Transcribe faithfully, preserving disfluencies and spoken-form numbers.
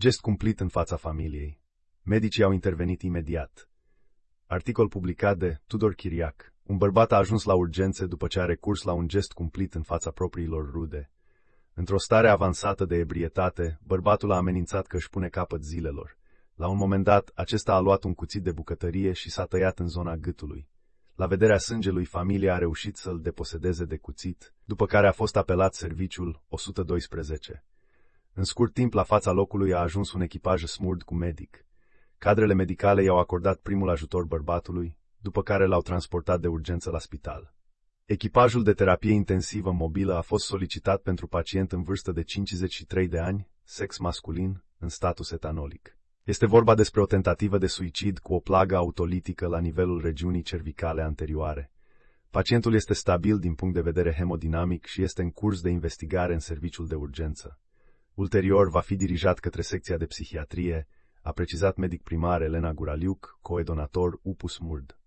Gest cumplit în fața familiei. Medicii au intervenit imediat. Articol publicat de Tudor Chiriac. Un bărbat a ajuns la urgențe după ce a recurs la un gest cumplit în fața propriilor rude. Într-o stare avansată de ebrietate, bărbatul a amenințat că își pune capăt zilelor. La un moment dat, acesta a luat un cuțit de bucătărie și s-a tăiat în zona gâtului. La vederea sângelui, familia a reușit să-l deposedeze de cuțit, după care a fost apelat serviciul o sută doisprezece. În scurt timp, la fața locului a ajuns un echipaj smurd cu medic. Cadrele medicale i-au acordat primul ajutor bărbatului, după care l-au transportat de urgență la spital. Echipajul de terapie intensivă mobilă a fost solicitat pentru pacient în vârstă de cincizeci și trei de ani, sex masculin, în status etanolic. Este vorba despre o tentativă de suicid cu o plagă autolitică la nivelul regiunii cervicale anterioare. Pacientul este stabil din punct de vedere hemodinamic și este în curs de investigare în serviciul de urgență. Ulterior va fi dirijat către secția de psihiatrie, a precizat medic primar Elena Guraliuc, coordonator U P U S Murd.